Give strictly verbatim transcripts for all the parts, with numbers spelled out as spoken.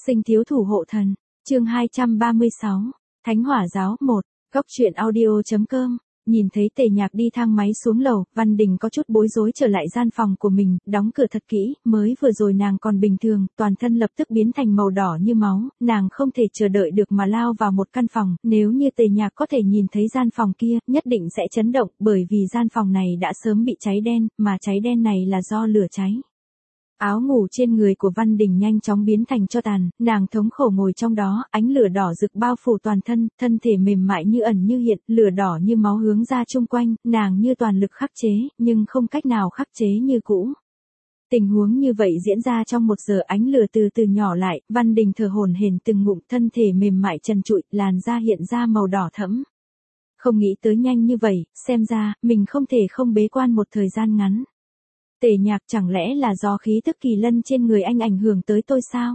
Sinh thiếu thủ hộ thần, chương hai trăm ba mươi sáu, Thánh Hỏa Giáo một, góc truyện audio.com. Nhìn thấy Tề Nhạc đi thang máy xuống lầu, Văn Đình có chút bối rối trở lại gian phòng của mình, đóng cửa thật kỹ, mới vừa rồi nàng còn bình thường, toàn thân lập tức biến thành màu đỏ như máu, nàng không thể chờ đợi được mà lao vào một căn phòng, nếu như Tề Nhạc có thể nhìn thấy gian phòng kia, nhất định sẽ chấn động, bởi vì gian phòng này đã sớm bị cháy đen, mà cháy đen này là do lửa cháy. Áo ngủ trên người của Văn Đình nhanh chóng biến thành tro tàn, nàng thống khổ ngồi trong đó, ánh lửa đỏ rực bao phủ toàn thân, thân thể mềm mại như ẩn như hiện, lửa đỏ như máu hướng ra chung quanh, nàng như toàn lực khắc chế, nhưng không cách nào khắc chế như cũ. Tình huống như vậy diễn ra trong một giờ, ánh lửa từ từ nhỏ lại, Văn Đình thở hổn hển từng ngụm, thân thể mềm mại trần trụi, làn da hiện ra màu đỏ thẫm. Không nghĩ tới nhanh như vậy, xem ra, mình không thể không bế quan một thời gian ngắn. Tề Nhạc, chẳng lẽ là do khí tức kỳ lân trên người anh ảnh hưởng tới tôi sao?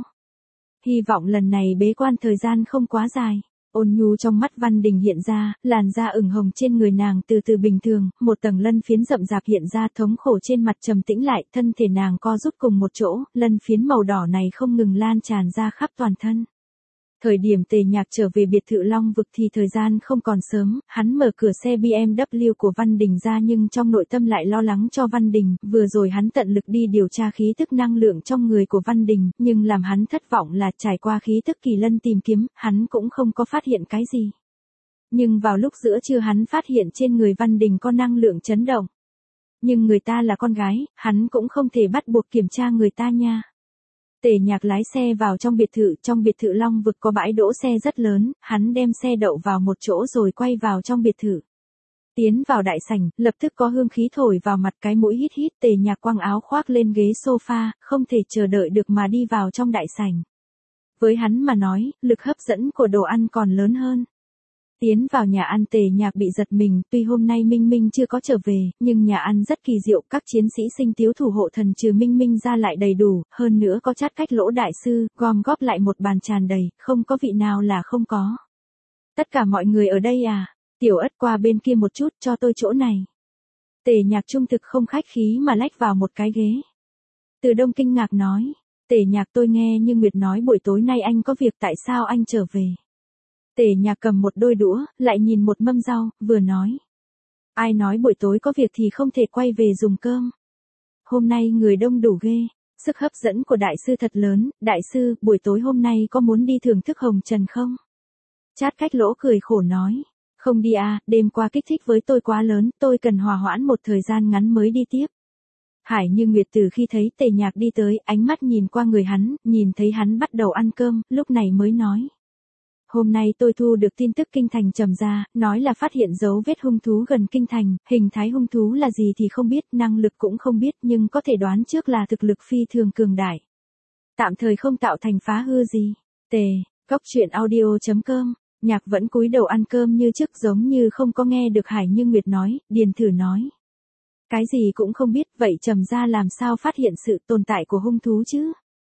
Hy vọng lần này bế quan thời gian không quá dài. Ôn nhu trong mắt Văn Đình hiện ra, làn da ửng hồng trên người nàng từ từ bình thường, một tầng lân phiến rậm rạp hiện ra, thống khổ trên mặt trầm tĩnh lại, thân thể nàng co rút cùng một chỗ, lân phiến màu đỏ này không ngừng lan tràn ra khắp toàn thân. Thời điểm Tề Nhạc trở về biệt thự Long Vực thì thời gian không còn sớm, hắn mở cửa xe bê em vê của Văn Đình ra nhưng trong nội tâm lại lo lắng cho Văn Đình, vừa rồi hắn tận lực đi điều tra khí tức năng lượng trong người của Văn Đình, nhưng làm hắn thất vọng là trải qua khí tức kỳ lân tìm kiếm, hắn cũng không có phát hiện cái gì. Nhưng vào lúc giữa trưa hắn phát hiện trên người Văn Đình có năng lượng chấn động. Nhưng người ta là con gái, hắn cũng không thể bắt buộc kiểm tra người ta nha. Tề Nhạc lái xe vào trong biệt thự, trong biệt thự Long Vực có bãi đỗ xe rất lớn, hắn đem xe đậu vào một chỗ rồi quay vào trong biệt thự. Tiến vào đại sảnh, lập tức có hương khí thổi vào mặt, cái mũi hít hít, Tề Nhạc quăng áo khoác lên ghế sofa, không thể chờ đợi được mà đi vào trong đại sảnh. Với hắn mà nói, lực hấp dẫn của đồ ăn còn lớn hơn. Tiến vào nhà ăn, Tề Nhạc bị giật mình, tuy hôm nay Minh Minh chưa có trở về, nhưng nhà ăn rất kỳ diệu, các chiến sĩ sinh tiếu thủ hộ thần trừ Minh Minh ra lại đầy đủ, hơn nữa có chát cách lỗ đại sư, gom góp lại một bàn tràn đầy, không có vị nào là không có. Tất cả mọi người ở đây à? Tiểu Ất qua bên kia một chút, cho tôi chỗ này. Tề Nhạc trung thực không khách khí mà lách vào một cái ghế. Từ Đông kinh ngạc nói, Tề Nhạc, tôi nghe như Nguyệt nói buổi tối nay anh có việc, tại sao anh trở về? Tề Nhạc cầm một đôi đũa, lại nhìn một mâm rau, vừa nói. Ai nói buổi tối có việc thì không thể quay về dùng cơm. Hôm nay người đông đủ ghê, sức hấp dẫn của đại sư thật lớn, đại sư, buổi tối hôm nay có muốn đi thưởng thức hồng trần không? Chát cách lỗ cười khổ nói. Không đi à, đêm qua kích thích với tôi quá lớn, tôi cần hòa hoãn một thời gian ngắn mới đi tiếp. Hải Như Nguyệt từ khi thấy Tề Nhạc đi tới, ánh mắt nhìn qua người hắn, nhìn thấy hắn bắt đầu ăn cơm, lúc này mới nói. Hôm nay tôi thu được tin tức kinh thành trầm ra, nói là phát hiện dấu vết hung thú gần kinh thành, hình thái hung thú là gì thì không biết, năng lực cũng không biết, nhưng có thể đoán trước là thực lực phi thường cường đại. Tạm thời không tạo thành phá hư gì. Tề, góc truyện audio.com, Nhạc vẫn cúi đầu ăn cơm như trước, giống như không có nghe được Hải Như Nguyệt nói, điền thử nói. Cái gì cũng không biết, vậy trầm ra làm sao phát hiện sự tồn tại của hung thú chứ?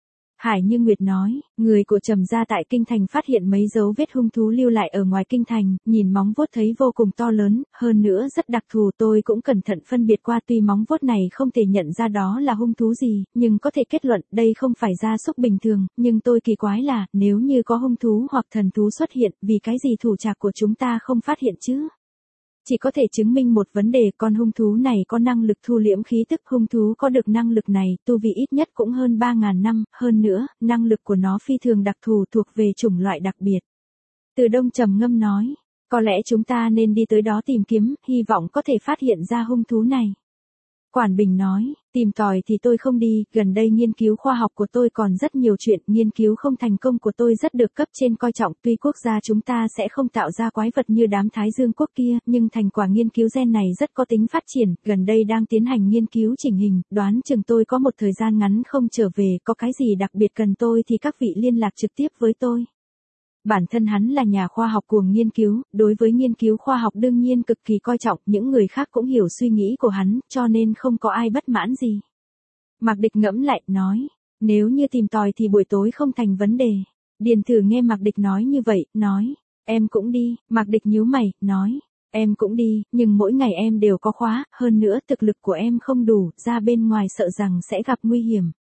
Hải Như Nguyệt nói, người của Trầm gia tại kinh thành phát hiện mấy dấu vết hung thú lưu lại ở ngoài kinh thành, nhìn móng vuốt thấy vô cùng to lớn, hơn nữa rất đặc thù, tôi cũng cẩn thận phân biệt qua, tuy móng vuốt này không thể nhận ra đó là hung thú gì, nhưng có thể kết luận đây không phải gia súc bình thường, nhưng tôi kỳ quái là, nếu như có hung thú hoặc thần thú xuất hiện, vì cái gì thủ trạc của chúng ta không phát hiện chứ? Chỉ có thể chứng minh một vấn đề, con hung thú này có năng lực thu liễm khí tức, hung thú có được năng lực này, tu vi ít nhất cũng hơn ba ngàn năm, hơn nữa, năng lực của nó phi thường đặc thù, thuộc về chủng loại đặc biệt. Từ Đông trầm ngâm nói, có lẽ chúng ta nên đi tới đó tìm kiếm, hy vọng có thể phát hiện ra hung thú này. Quản Bình nói, tìm tòi thì tôi không đi, gần đây nghiên cứu khoa học của tôi còn rất nhiều chuyện, nghiên cứu không thành công của tôi rất được cấp trên coi trọng, tuy quốc gia chúng ta sẽ không tạo ra quái vật như đám Thái Dương quốc kia, nhưng thành quả nghiên cứu gen này rất có tính phát triển, gần đây đang tiến hành nghiên cứu chỉnh hình, đoán chừng tôi có một thời gian ngắn không trở về, có cái gì đặc biệt cần tôi thì các vị liên lạc trực tiếp với tôi. Bản thân hắn là nhà khoa học cuồng nghiên cứu, đối với nghiên cứu khoa học đương nhiên cực kỳ coi trọng, những người khác cũng hiểu suy nghĩ của hắn, cho nên không có ai bất mãn gì. Mạc Địch ngẫm lại, nói, nếu như tìm tòi thì buổi tối không thành vấn đề. Điền Thử nghe Mạc Địch nói như vậy, nói, em cũng đi. Mạc Địch nhíu mày, nói, em cũng đi, nhưng mỗi ngày em đều có khóa, hơn nữa thực lực của em không đủ, ra bên ngoài sợ rằng sẽ gặp nguy hiểm.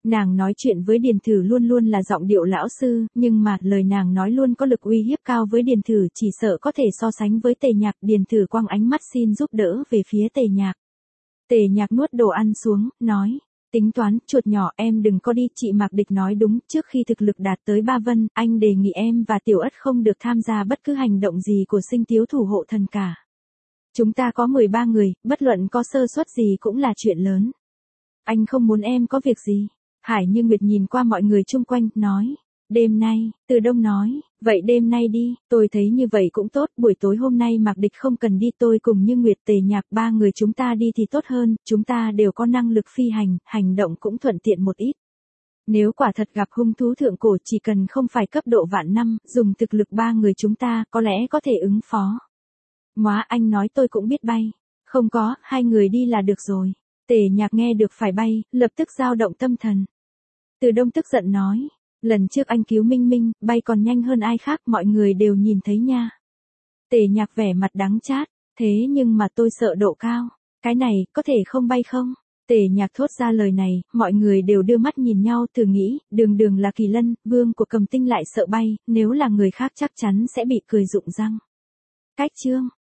Nàng nói chuyện với Điền Thử luôn luôn là giọng điệu lão sư, nhưng mà lời nàng nói luôn có lực uy hiếp cao với Điền Thử, chỉ sợ có thể so sánh với Tề Nhạc. Điền Thử quăng ánh mắt xin giúp đỡ về phía Tề Nhạc. Tề Nhạc nuốt đồ ăn xuống, nói, tính toán, chuột nhỏ em đừng có đi, chị Mạc Địch nói đúng, trước khi thực lực đạt tới ba vân, anh đề nghị em và Tiểu Ất không được tham gia bất cứ hành động gì của Sinh Tiếu thủ hộ thần cả. Chúng ta có mười ba người, bất luận có sơ suất gì cũng là chuyện lớn. Anh không muốn em có việc gì. Hải Như Nguyệt nhìn qua mọi người chung quanh, nói, đêm nay, Từ Đông nói, vậy đêm nay đi, tôi thấy như vậy cũng tốt, buổi tối hôm nay Mạc Địch không cần đi, tôi cùng Như Nguyệt, Tề Nhạc, ba người chúng ta đi thì tốt hơn, chúng ta đều có năng lực phi hành, hành động cũng thuận tiện một ít. Nếu quả thật gặp hung thú thượng cổ chỉ cần không phải cấp độ vạn năm, dùng thực lực ba người chúng ta có lẽ có thể ứng phó. Móa, anh nói tôi cũng biết bay. Không có, hai người đi là được rồi. Tề Nhạc nghe được phải bay, lập tức dao động tâm thần. Từ Đông tức giận nói, lần trước anh cứu Minh Minh, bay còn nhanh hơn ai khác, mọi người đều nhìn thấy nha. Tề Nhạc vẻ mặt đắng chát, thế nhưng mà tôi sợ độ cao, cái này, có thể không bay không? Tề Nhạc thốt ra lời này, mọi người đều đưa mắt nhìn nhau, thử nghĩ, đường đường là kỳ lân, vương của Cầm Tinh lại sợ bay, nếu là người khác chắc chắn sẽ bị cười rụng răng. Cách chương